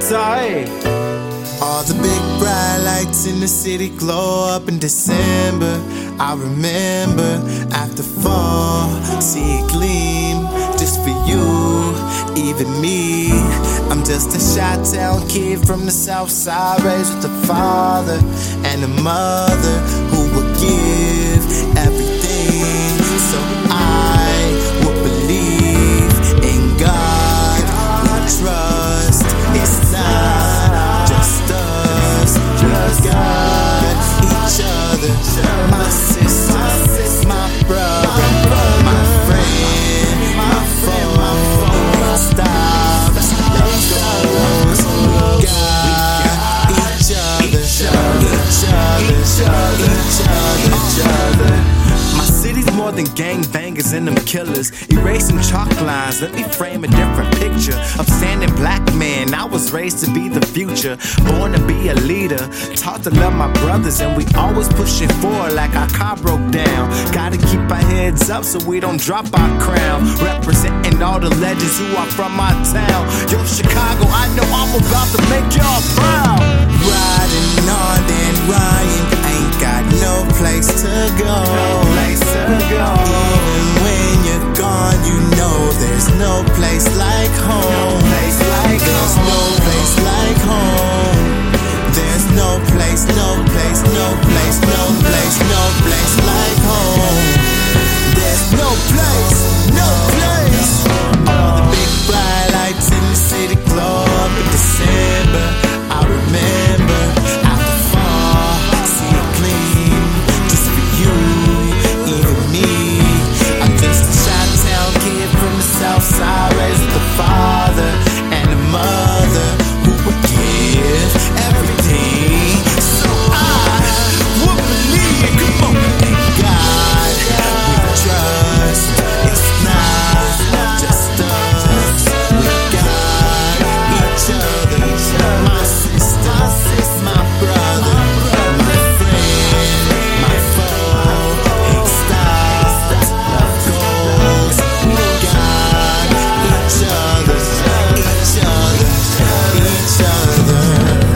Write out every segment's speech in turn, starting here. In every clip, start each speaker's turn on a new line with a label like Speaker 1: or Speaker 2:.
Speaker 1: tight.
Speaker 2: All the big bright lights in the city glow up in December. I remember after fall, see it gleam just for you, even me. I'm just a Chi-Town kid from the south side, raised with a father and a mother who would give everything so I would believe in God. We trust it's not just us, we got each other. My sister, my brother, my friend, my foe. Stop, love goes. We got each other, each other. My city's more than gangbangers and them killers. Erasing chalk lines, let me frame a different picture. Upstanding black man, I was raised to be the future. Born to be a leader, taught to love my brothers. And we always pushing forward like our car broke down. Gotta keep our heads up so we don't drop our crown. Representing all the legends who are from my town. Yo, Chicago, I know I'm about to make y'all proud. Riding on and Ryan, ain't got no place to go. Even when you're gone, you know there's no place like home. There's no place like home. There's no place, no place, no place, no place, no place like home. There's no place, no place. All the big bright lights in the city glow up in December. I remember after fall, see it gleam just for you, even me. I'm just a Chi-Town kid from the south side, raised with a father and a mother who would give everything so I would believe. Come on, in God we trust. It's not just us. We got each other. My sister, my brother, my friend, my foe. Ain't stopped, love goes. We got each other, each other, each other.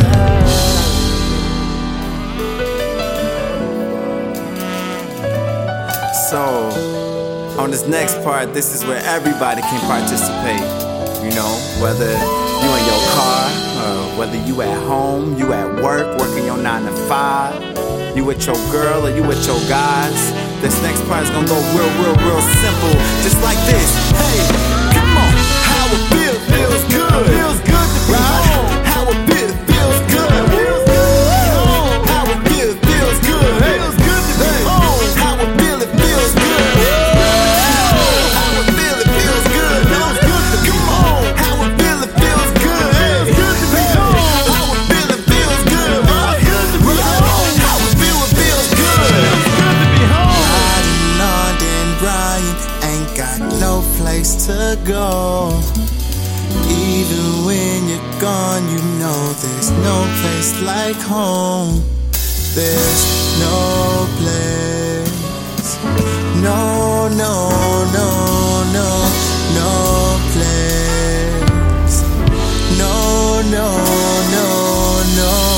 Speaker 2: So, on this next part, this is where everybody can participate. You know, whether you in your car, whether you at home, you at work, working your 9 to 5, you with your girl or you with your guys. This next part is gonna go real simple, just like this. Hey, come on, how it feels good. Feels good to be home. How it feels good. How it feels good. Feels good to be home. How it feels good. How it feels good. Feels good to be home. How it feels good. Feels good to be home. How it feels good. How it feels good. Good to be home. Riding on and Brian, ain't got no place to go. Even when you're gone, you know there's no place like home. There's no place. No, no, no, no, no place. No, no, no, no.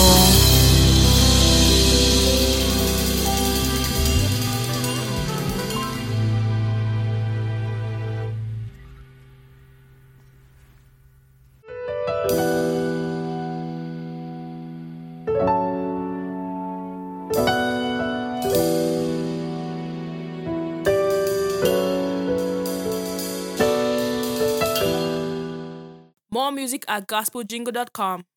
Speaker 3: More music at gospeljingle.com.